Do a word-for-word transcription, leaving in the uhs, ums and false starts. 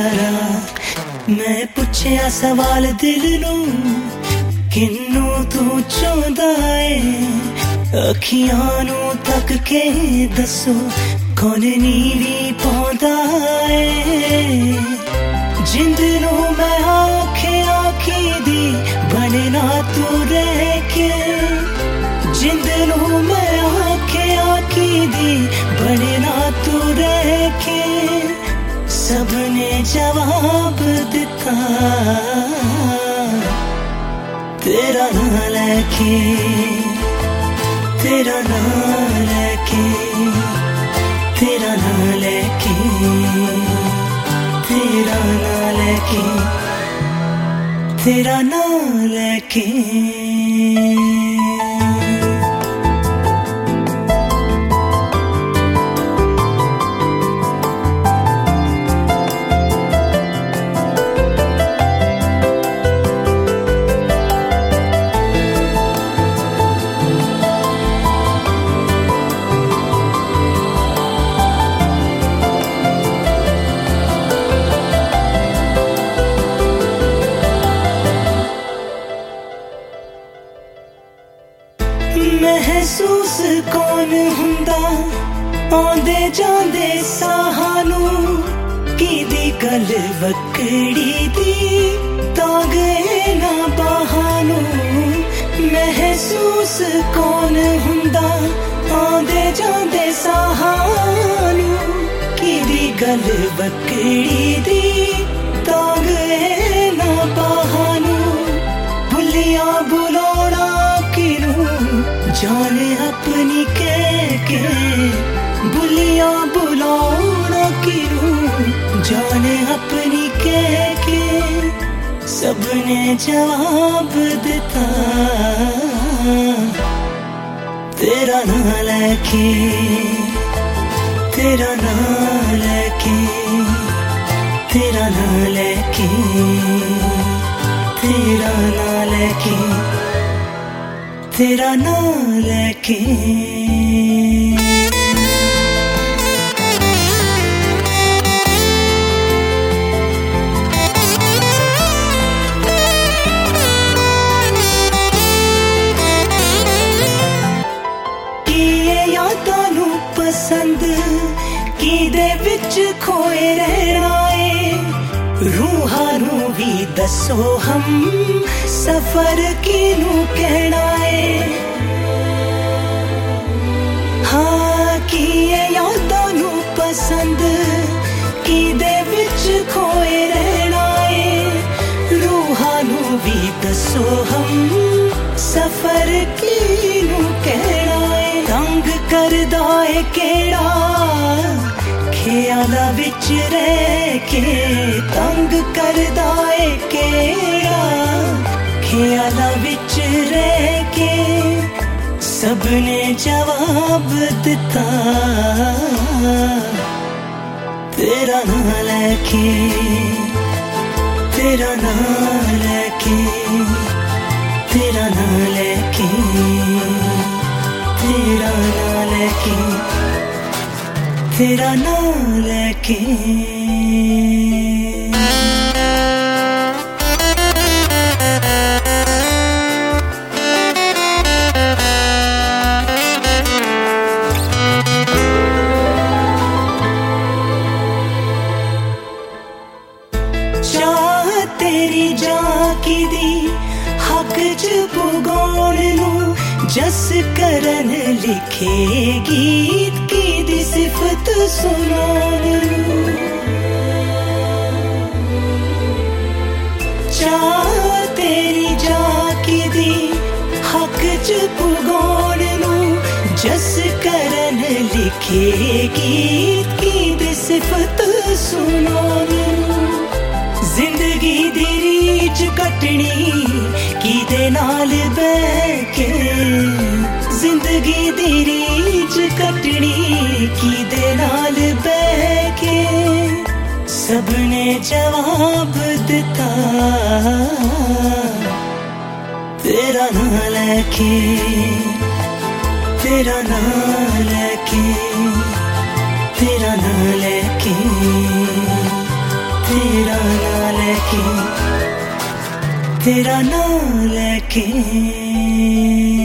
यारा मैं पुछया सवाल दिल नू किन्नू तू चाहंदा है अखियां नू तक के दसो कौन नीवी पांदा है जिंद नू मैं आखे आखी दी बनना तू रह के जिंद नू मैं आखे आखी दी बनना तू रह के सबने जवाब दिता तेरा नाम लेके तेरा नाम लेके तेरा नाम लेके तेरा नाम लेके तेरा नाम लेके महसूस कौन हुंदा आंदे जांदे साहानू कीदी गल वकड़ी दी तागे ना बहानू महसूस कौन हुंदा आंदे जांदे साहानू कीदी गल वकड़ी दी तागे ना बहानू भुलिया बुलाना जाने अपनी कह के बुलिया बुलाना किरूं जाने अपनी कह के सबने जवाब दिता तेरा नाम लेके तेरा नाम लेके तेरा नाम लेके तेरा नाम लेके तेरा नाम लेके किए यादां नू पसंद कीदे विच खोए रहना है रूहां नू भी दसो हम सफर किनू कहना है हाँ किए यादां नू पसंद कीदे विच खोए रहना है रूहां नू भी दसो हम सफर किनू कहना है तंग करदा है केड़ा ख्यालां विच रह के तंग करदा है केड़ा ख्यालां विच रह के सबने जवाब दिता तेरा नाम लेके तेरा नाम लेके तेरा नाम लेके तेरा नाम लेके तेरा नाम लेके तेरी जाकी दी हक च पुगाउण नू जस करन लिखे गीत की दी सिफत सुनाउण नू चाह तेरी जाकी दी हक च पुगाउण नू जस करन लिखे गीत की दी सिफत सुनाउण नू जिंदगी दी रीच कटनी कीदे नाल बैठ के जिंदगी दी रीच कटनी कीदे नाल बैठ के सबने जवाब दिता तेरा नाम लेके तेरा नाम लेके तेरा नाम लेके तेरा नाम लेके तेरा नाम लेके